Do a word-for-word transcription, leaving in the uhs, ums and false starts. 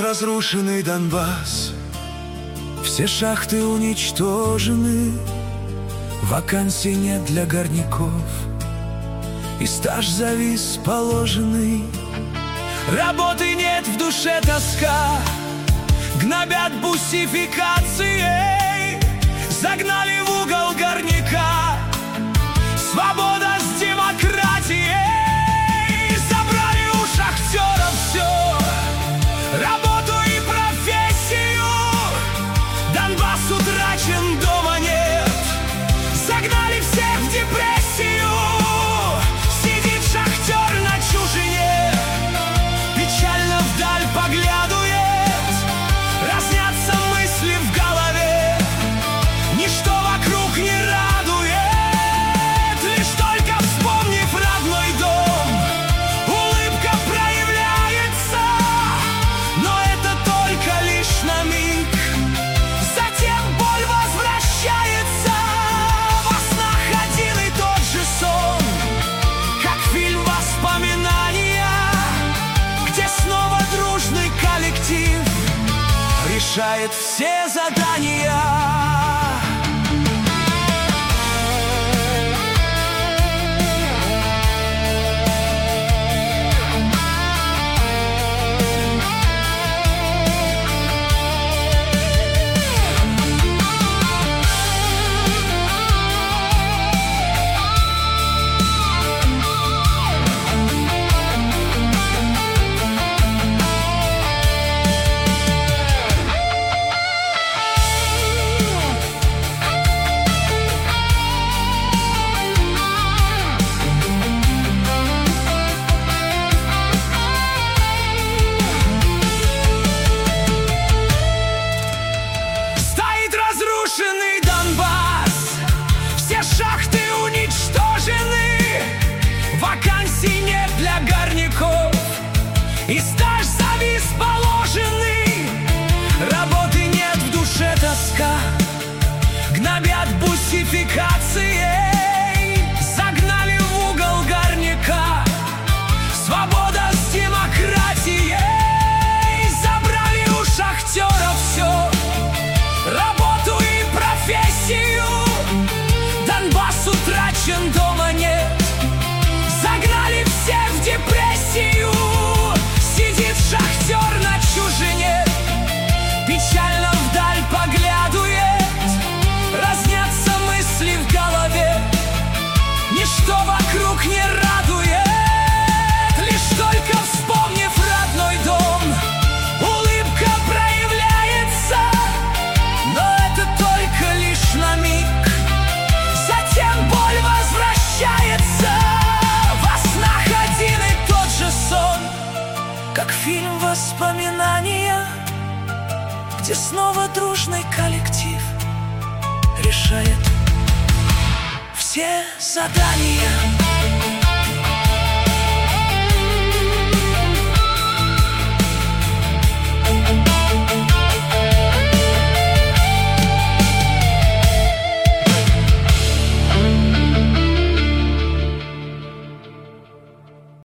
разрушенный Донбасс, все шахты уничтожены, вакансий нет для горняков, и стаж завис положенный. Работы нет, в душе тоска, гнобят бусификацией, загнали в угол горняка. Свобода с демократией, забрали у шахтеров все, работу и профессию. Донбасс утрачен, дома нет, загнали всех в депрессию. Сидит шахтер на чужине, печально вдаль поглядывает, разнятся мысли в голове, ничто вокруг не радует, лишь только вспомнив родной дом, улыбка проявляется, но это только лишь на миг, затем боль возвращается. Во снах один и тот же сон, как фильм воспоминания, где снова дружный коллектив решает все задания. Разрушенный Донбасс, все шахты уничтожены, вакансий нет для горняков, и стаж завис положенный. Работы нет, в душе тоска, гнобят бусификацией, загнали в угол горняка. Свобода с демократией, забрали у шахтеров все, работу и профессию. Донбасс утрачен, дома нет, загнали всех в депрессию. Сидит шахтер на чужине, печально вдаль поглядывает, разнятся мысли в голове, ничто вокруг не радует, лишь только вспомнив родной дом, улыбка проявляется, но это только лишь на миг, затем боль возвращается. Во снах один и тот же сон, как фильм воспоминания, где снова дружный коллектив решает все задания.